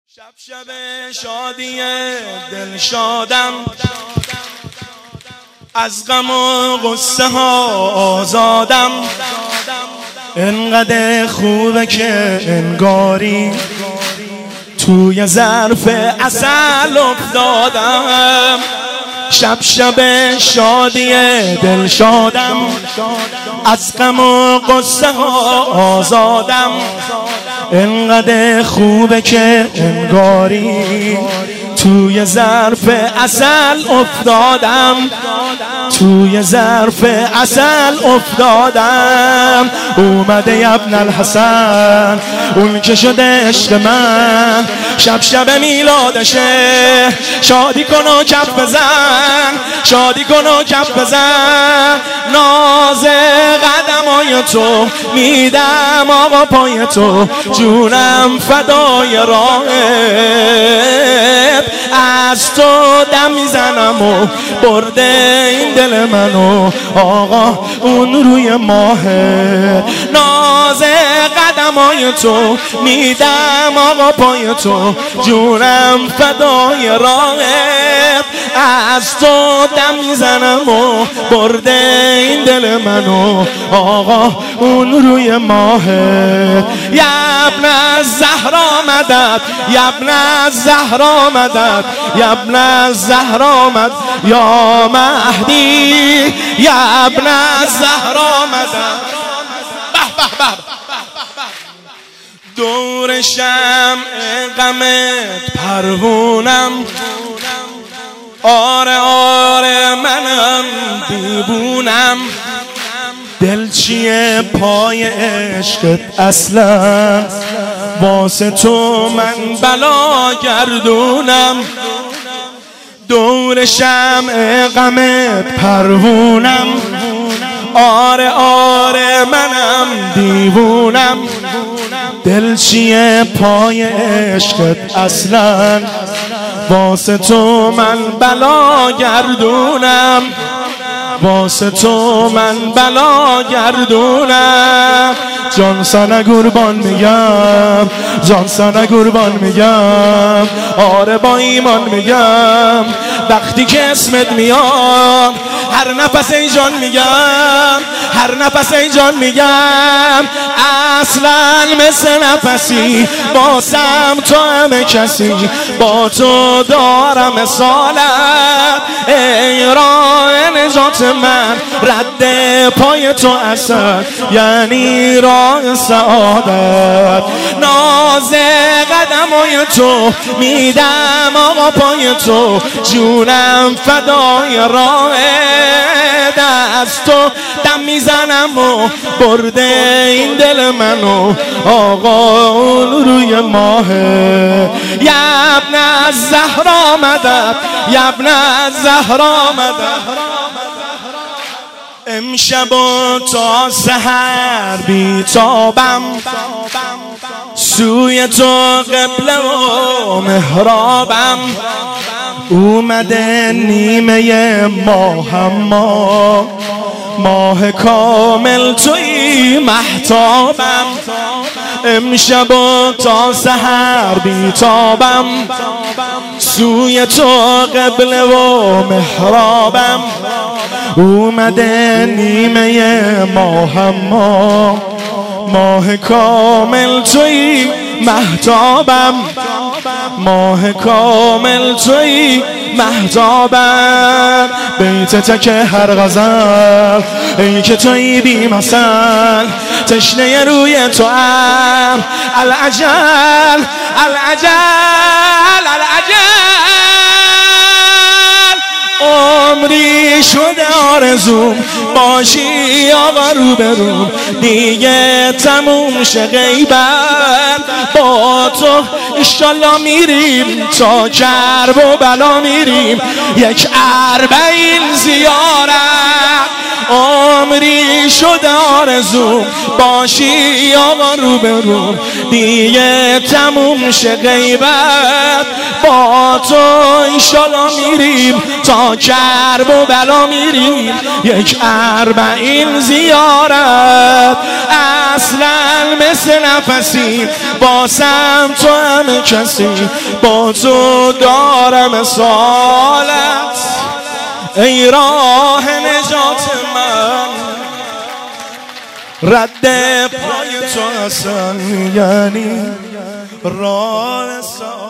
شب شب شادی دل شادم، از غم و غصه ها آزادم. انقدر خوبه که انگاری توی ظرف عسل افتادم. شب شب شادی دل شادم، از غم و غصه ها آزادم. انقدر خوبه که انگاری توی ظرف عسل افتادم. توی ظرف عسل افتادم. اومده ابن الحسن، اون که شده عشق من. شب شب میلادشه، شادی کن و کف بزن، شادی کن و کف بزن. ناز قدمای تو میدم آقا پای تو، جونم فدای راهت. از تو دم میزنم و برده این دل منو آقا اون روی ماهه. ناز قدمای تو میدم آقا پای تو، جونم فدای راهت. از تو دم میزنم و برده این دل منو آقا اون روی ماهه. یا ابن الزهرا مدد، یا ابن الزهرا مدد، یا ابن الزهرا مدد، یا مهدی یا ابن الزهرا مدد. دور شمع غمت پروونم، آره آره منم دیوونم. دل چیه پای عشقت اصلا، واسه تو من بلا گردونم. دور شمع غمت پروونم، آره آره منم دیوونم. دل چیه پای عشقت اصلا، واسه تو من بلا گردونم. واسه تو من بلا گردونم. جان سنه قربان میگم، جان سنه قربان میگم، آره با ایمان میگم. وقتی که اسمت میاد هر نفس ای جان میگم، هر نفس ای جان میگم. اصلا مثل نفسی باسم تو همه کسی، با تو دارم سالت. ای راه نجات من رد پای تو اصد، یعنی راه سعادت. ناز قدمای تو میدم آقا پای تو، جونم فدای راهت. از تو دم میزنم و برده این دل منو آقا اون روی ماهه. یا ابن الزهرا مدد، یا ابن الزهرا مدد. امشب و تا سحر بیتابم، سوی تو قبله و محرابم. اومده نیمه ماهم، ماه کامل توی مهتابم. امشب و تا سحر بیتابم، سوی تو قبله و محرابم. اومده نیمه ماهم، ماه کامل توی مهتابم. ماه کامل توی مهتابم. بیت تک هر غزل ای که توی بی مثل، تشنه روی تو ام. العجل العجل العجل، عمری شده آرزوم باشی آقا روبروم. دیگه تموم شه غیبت، با تو انشالله میریم تا کرب و بلا میریم. یک 40 زیارت عمری شده آرزوم باشی آقا روبروم، دیگه تموم شه غیبت با تو انشالله میریم تا کرب و بلا میریم، یک 40 زیارت اصلا مثل نفسی باسم تو همه کسی با تو دارم سالت، ای راه نجات من رد پای تو اصلا یعنی راه